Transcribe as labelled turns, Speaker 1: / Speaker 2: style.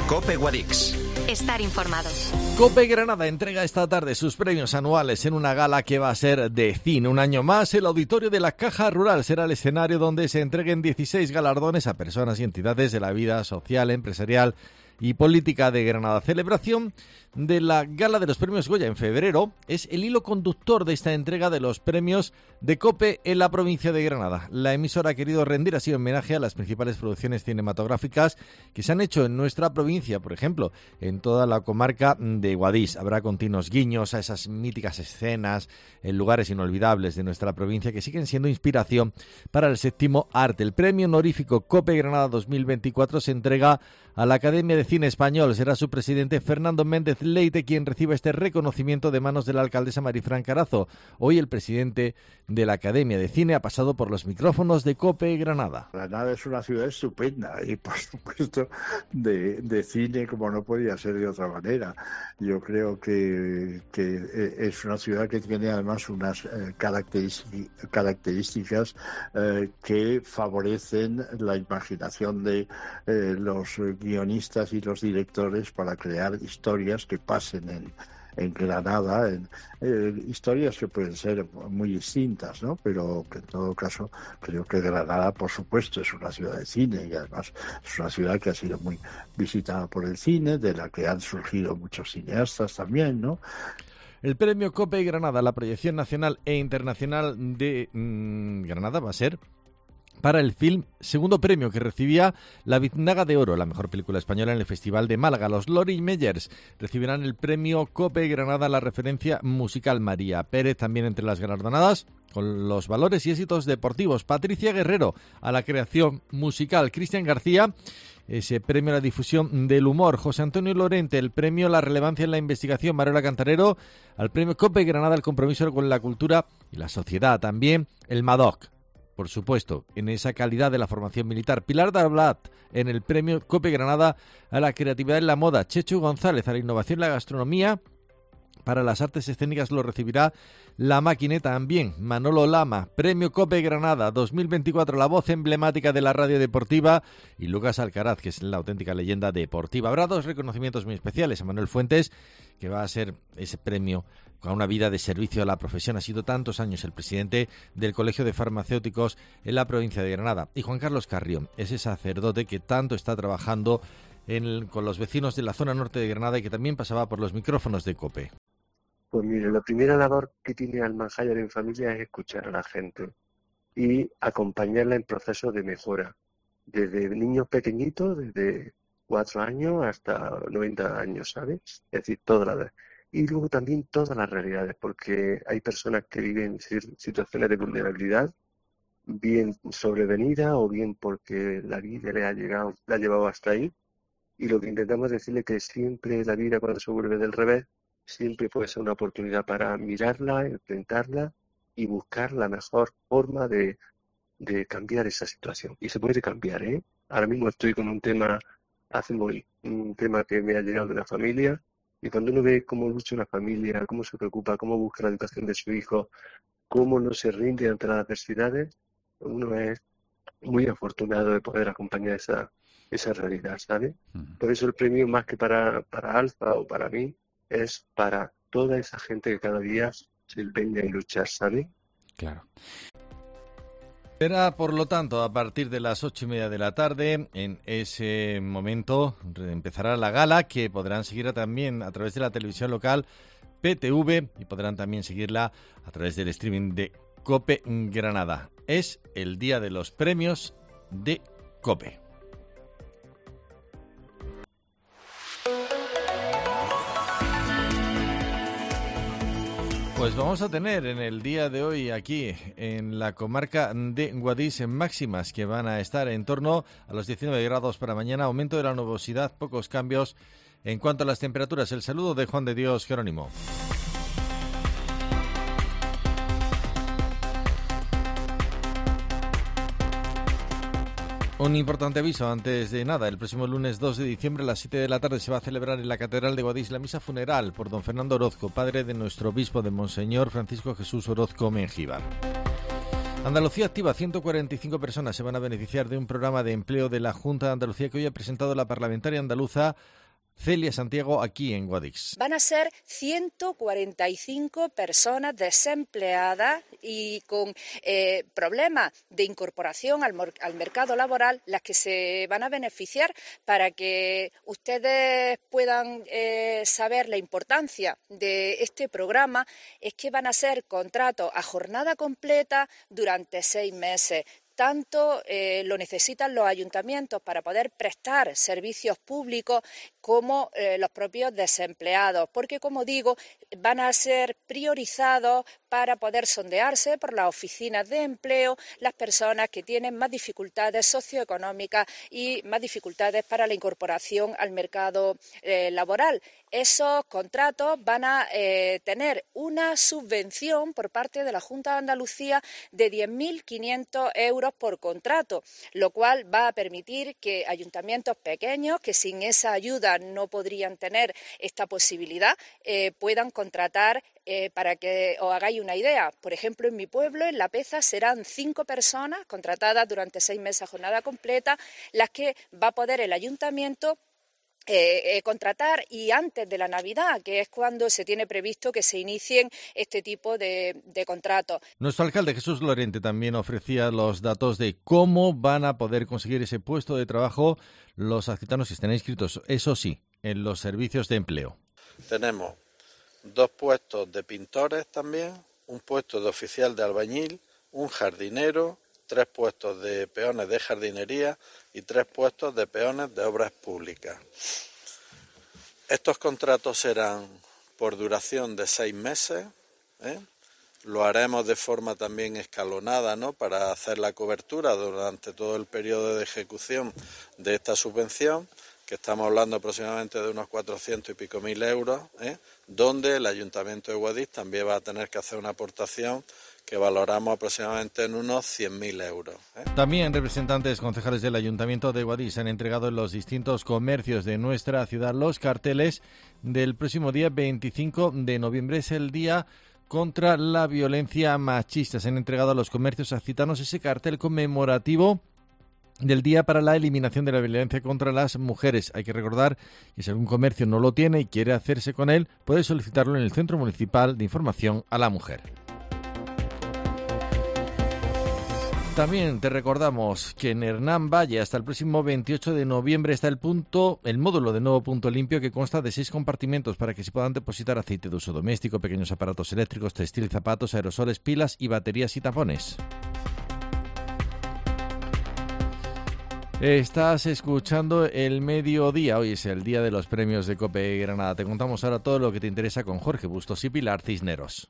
Speaker 1: COPE Guadix.
Speaker 2: Estar informados.
Speaker 3: COPE Granada entrega esta tarde sus premios anuales en una gala que va a ser de cine. Un año más, el auditorio de la Caja Rural será el escenario donde se entreguen 16 galardones a personas y entidades de la vida social, empresarial y política de Granada. Celebración de la Gala de los Premios Goya en febrero es el hilo conductor de esta entrega de los premios de COPE en la provincia de Granada. La emisora ha querido rendir así homenaje a las principales producciones cinematográficas que se han hecho en nuestra provincia, por ejemplo, en toda la comarca de Guadix. Habrá continuos guiños a esas míticas escenas en lugares inolvidables de nuestra provincia que siguen siendo inspiración para el séptimo arte. El premio honorífico COPE Granada 2024 se entrega a la Academia de Cine Español. Será su presidente Fernando Méndez Leite quien reciba este reconocimiento de manos de la alcaldesa Marifran Carazo. Hoy el presidente de la Academia de Cine ha pasado por los micrófonos de COPE Granada.
Speaker 4: Granada es una ciudad estupenda y por supuesto de cine como no podía ser de otra manera. Yo creo que es una ciudad que tiene además unas características que favorecen la imaginación de los guionistas y los directores para crear historias que pasen en Granada, historias que pueden ser muy distintas, ¿no? Pero que en todo caso creo que Granada, por supuesto, es una ciudad de cine y además es una ciudad que ha sido muy visitada por el cine, de la que han surgido muchos cineastas también, ¿no?
Speaker 3: El premio COPE Granada, la proyección nacional e internacional de Granada, va a ser para el film segundo premio que recibía La Biznaga de Oro, la mejor película española en el Festival de Málaga. Los Lori Meyers recibirán el premio COPE Granada, la referencia musical. María Pérez también entre las galardonadas con los valores y éxitos deportivos. Patricia Guerrero a la creación musical. Cristian García, ese premio a la difusión del humor. José Antonio Lorente, el premio a la relevancia en la investigación. Manuela Cantarero al premio COPE Granada, el compromiso con la cultura y la sociedad. También el MADOC, por supuesto, en esa calidad de la formación militar. Pilar Dablat en el premio COPE Granada a la creatividad en la moda. Chechu González a la innovación en la gastronomía. Para las artes escénicas lo recibirá La Maquineta también. Manolo Lama, premio COPE Granada 2024, la voz emblemática de la radio deportiva. Y Lucas Alcaraz, que es la auténtica leyenda deportiva. Habrá dos reconocimientos muy especiales. A Manuel Fuentes, que va a ser ese premio con una vida de servicio a la profesión. Ha sido tantos años el presidente del Colegio de Farmacéuticos en la provincia de Granada. Y Juan Carlos Carrión, ese sacerdote que tanto está trabajando con los vecinos de la zona norte de Granada y que también pasaba por los micrófonos de COPE.
Speaker 5: Pues mire, la primera labor que tiene Almanjayar en familia es escuchar a la gente y acompañarla en procesos de mejora, desde niños pequeñitos, desde 4 años hasta 90 años, ¿sabes? Es decir, toda la edad. Y luego también todas las realidades, porque hay personas que viven situaciones de vulnerabilidad, bien sobrevenida o bien porque la vida le ha llevado hasta ahí. Y lo que intentamos es decirle que siempre la vida, cuando se vuelve del revés, siempre puede ser una oportunidad para mirarla, enfrentarla y buscar la mejor forma de cambiar esa situación. Y se puede cambiar, ¿eh? Ahora mismo estoy con un tema un tema que me ha llegado de la familia. Y cuando uno ve cómo lucha una familia, cómo se preocupa, cómo busca la educación de su hijo, cómo no se rinde ante las adversidades, uno es muy afortunado de poder acompañar esa realidad, ¿sabes? Por eso el premio, más que para Alfa o para mí, es para toda esa gente que cada día se empeña en luchar, ¿sabes?
Speaker 3: Claro. Será, por lo tanto, a partir de las 8:30 de la tarde, en ese momento empezará la gala, que podrán seguirla también a través de la televisión local PTV y podrán también seguirla a través del streaming de COPE Granada. Es el día de los premios de COPE. Pues vamos a tener en el día de hoy aquí en la comarca de Guadix máximas que van a estar en torno a los 19 grados para mañana, aumento de la nubosidad, pocos cambios en cuanto a las temperaturas. El saludo de Juan de Dios Jerónimo. Un importante aviso antes de nada. El próximo lunes 2 de diciembre a las 7 de la tarde se va a celebrar en la Catedral de Guadix la misa funeral por don Fernando Orozco, padre de nuestro obispo, de Monseñor Francisco Jesús Orozco Mengíbar. Andalucía Activa, 145 personas se van a beneficiar de un programa de empleo de la Junta de Andalucía que hoy ha presentado la parlamentaria andaluza Celia Santiago aquí en Guadix.
Speaker 1: Van a ser 145 personas desempleadas y con problemas de incorporación al mercado laboral las que se van a beneficiar. Para que ustedes puedan saber la importancia de este programa, es que van a ser contratos a jornada completa durante 6 meses. Tanto lo necesitan los ayuntamientos para poder prestar servicios públicos como los propios desempleados, porque, como digo, van a ser priorizados para poder sondearse por las oficinas de empleo las personas que tienen más dificultades socioeconómicas y más dificultades para la incorporación al mercado laboral. Esos contratos van a tener una subvención por parte de la Junta de Andalucía de 10.500 euros por contrato, lo cual va a permitir que ayuntamientos pequeños, que sin esa ayuda no podrían tener esta posibilidad, puedan contratar. Para que os hagáis una idea, por ejemplo, en mi pueblo, en La Peza, serán 5 personas contratadas durante 6 meses a jornada completa, las que va a poder el ayuntamiento contratar, y antes de la Navidad, que es cuando se tiene previsto que se inicien este tipo de contratos.
Speaker 3: Nuestro alcalde Jesús Lorente también ofrecía los datos de cómo van a poder conseguir ese puesto de trabajo los accitanos que estén inscritos, eso sí, en los servicios de empleo.
Speaker 2: Tenemos 2 puestos de pintores también, un puesto de oficial de albañil, un jardinero, 3 puestos de peones de jardinería y 3 puestos de peones de obras públicas. Estos contratos serán por duración de 6 meses, Lo haremos de forma también escalonada, ¿no?, para hacer la cobertura durante todo el periodo de ejecución de esta subvención, que estamos hablando aproximadamente de unos 400 y pico mil euros, donde el Ayuntamiento de Guadix también va a tener que hacer una aportación que valoramos aproximadamente en unos 100.000 euros.
Speaker 3: También representantes concejales del Ayuntamiento de Guadix han entregado en los distintos comercios de nuestra ciudad los carteles del próximo día 25 de noviembre. Es el día contra la violencia machista. Se han entregado a los comercios accitanos ese cartel conmemorativo del Día para la Eliminación de la Violencia contra las Mujeres. Hay que recordar que si algún comercio no lo tiene y quiere hacerse con él, puede solicitarlo en el Centro Municipal de Información a la Mujer. También te recordamos que en Hernán Valle hasta el próximo 28 de noviembre está el módulo de Nuevo Punto Limpio, que consta de 6 compartimentos para que se puedan depositar aceite de uso doméstico, pequeños aparatos eléctricos, textil, zapatos, aerosoles, pilas y baterías y tapones. Estás escuchando El Mediodía. Hoy es el día de los premios de COPE Granada. Te contamos ahora todo lo que te interesa con Jorge Bustos y Pilar Cisneros.